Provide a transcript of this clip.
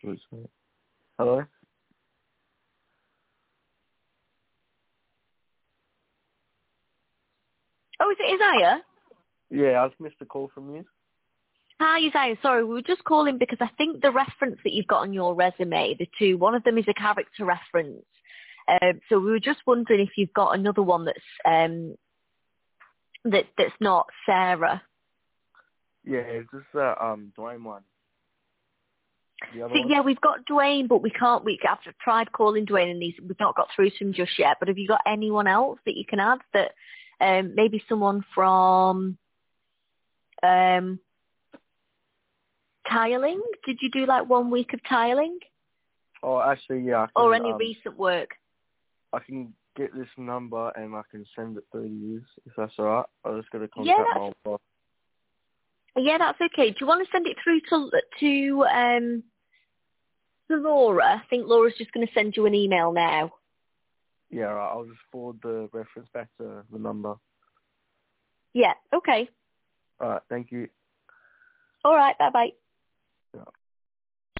Hello? Oh, is it Isaiah? Yeah, I just missed a call from you. Hi, Isaiah. Sorry, we were just calling because I think the reference that you've got on your resume, the two, one of them is a character reference. So we were just wondering if you've got another one that's not Sarah. Yeah, it's just that Dwayne one. The other So, one? yeah, we've got Dwayne, but I've tried calling Dwayne and we've not got through to him just yet. But have you got anyone else that you can add that maybe someone from tiling? Did you do like 1 week of tiling? Oh, actually, yeah, Or any recent work? I can get this number and I can send it through to you if that's alright. I'm just gonna Yeah, contact my old boss. that's okay. Do you want to send it through to Laura? I think Laura's just going to send you an email now. Yeah, right, I'll just forward the reference back to the number. Yeah, okay. Alright, thank you. All right, bye-bye.